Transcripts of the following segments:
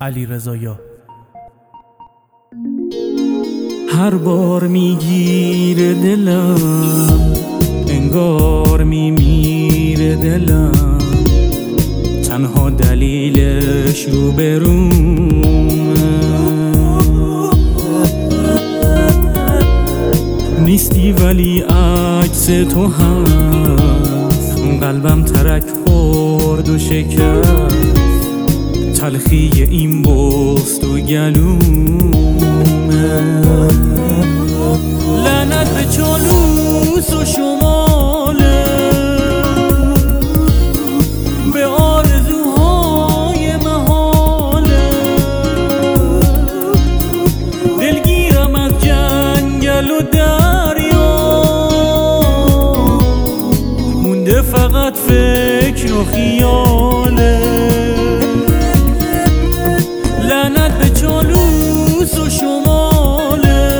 علیرضا. هر بار میگیره دلم، انگار میمیره دلم، تنها دلیلش روبرومه. نیستی ولی عکس تو هست، قلبم ترک خورد و شکست، تلخی این بوس تو گلومه. لعنت به چالوس و شماله، به آرزوهای محاله، دلگیرم از جنگل و دریا، مونده فقط فکر و خیاله. لعنت به چالوس و شماله،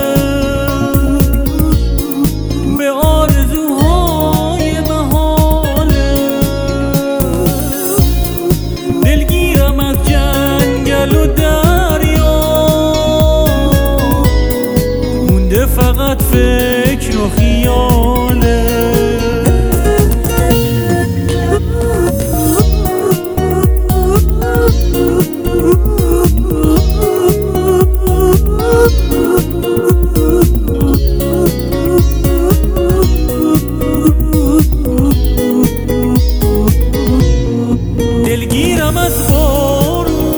به آرزوهای محاله، دلگیرم از جنگل و دریا، مونده فقط فکر و خیاله. دلگیرم از بارون،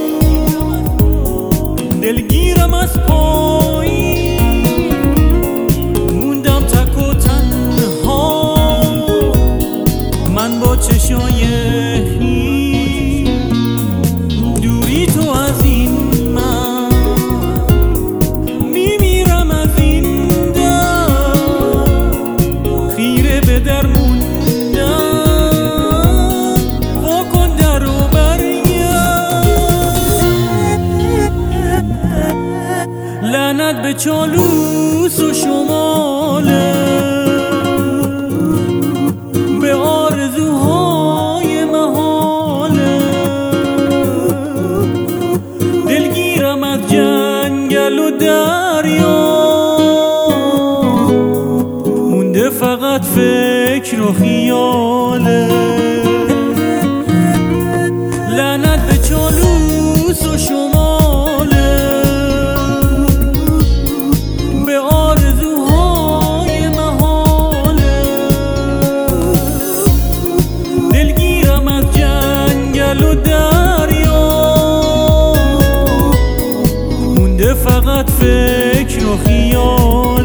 دلگیرم از پایین، موندم تک و تنها من با چشای هیچ، دوری تو از این من، میمیرم از این در، خیره به در لعنت به چالوس و شماله، به آرزوهای محاله، دلگیرم از جنگل و دریا، مونده فقط فکر و خیاله. لعنت به چالوس و شماله، به آرزوهای محاله، دلگیرم از جنگل و دریا، مونده فقط فکر و خیال.